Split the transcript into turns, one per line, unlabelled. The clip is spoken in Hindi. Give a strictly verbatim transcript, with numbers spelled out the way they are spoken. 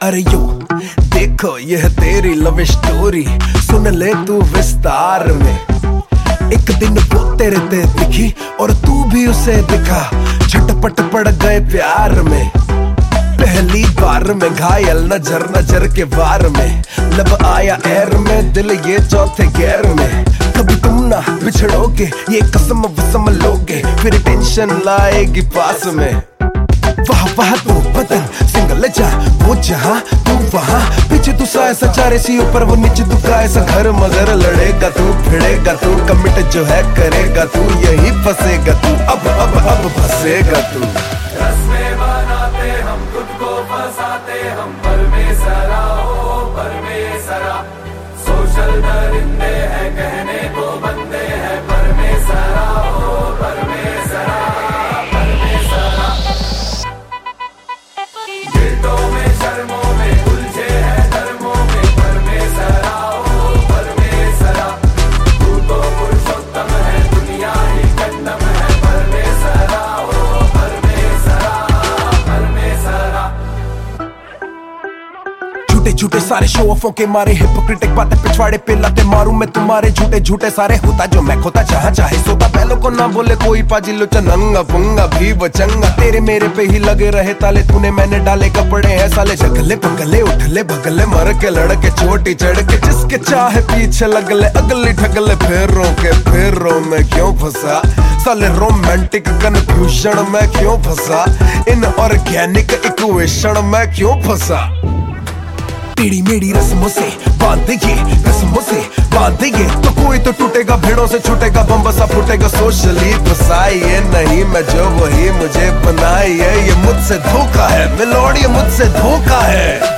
अरे यो देखो यह तेरी लव स्टोरी, सुन ले तू विस्तार में। एक दिन वो तेरे ते दिखी और तू भी उसे दिखा, झटपट पड़ गए प्यार में। पहली बार में घायल नजर नजर के वार में, लब आया एर में, दिल ये चौथे गैर में। कभी तुम ना बिछड़ोगे ये कसम वसम लोगे, फिर टेंशन लाएगी पास में। वाह वाह तू बदन सिंगल जा वो जहाँ तू वहाँ, पीछे तू साए सचारे सी ऊपर वो नीचे तू का ऐसा घर मगर लड़ेगा तू भिड़ेगा तू, कमिट जो है करेगा तू, यही फंसेगा तू अब अब अब फंसेगा तू।
रस्में बनाते हम खुद को फंसाते हम, परमेसरा हो परमेसरा। सोशल दरिंदे हैं कहने को बंदे हैं, परमेसरा हो परमेसरा परमेसरा। गिल्टों में शर्मों में उलझे हैं धर्मों में, परमेसरा हो परमेसरा। तू तो पुरुषोत्तम है दुनिया ही कंडम है, परमेसरा हो परमेसरा परमेसरा।
झूठे झूठे सारे शो ऑफों के मारे हिपोक्रेटिक बातें पिछवाड़े पे लाते मारूं मैं तुम्हारे, झूठे झूठे सारे होता जो मैं खोता जहाँ चाहे सोता। पहलों को ना बोले कोई पाजी लोचा नंगा पुंगा भी बचंगा, तेरे मेरे पे ही लगे रहे ताले, तूने मैंने डाले कपड़े हैं साले। जगले पगले उठले भगले मर के लड़के चोटी चढ़ के, जिसके चाहे पीछे लगले अगली ठगले, फेरों के फेरों में क्यों फंसा साले, रोमांटिक कन्फ्यूजन में क्यों फंसा, इन ऑर्गेनिक इक्वेशन में क्यों फंसा। टेढ़ी मेढ़ी रस्मों से बांधेंगे रस्मों से बांधेंगे, तो कोई तो टूटेगा भेड़ों से छूटेगा, बम बसा फूटेगा। सोशली फसाई है नहीं मैं जो वही मुझे बनाई है, ये मुझसे धोखा है मिलोड़ ये मुझसे धोखा है।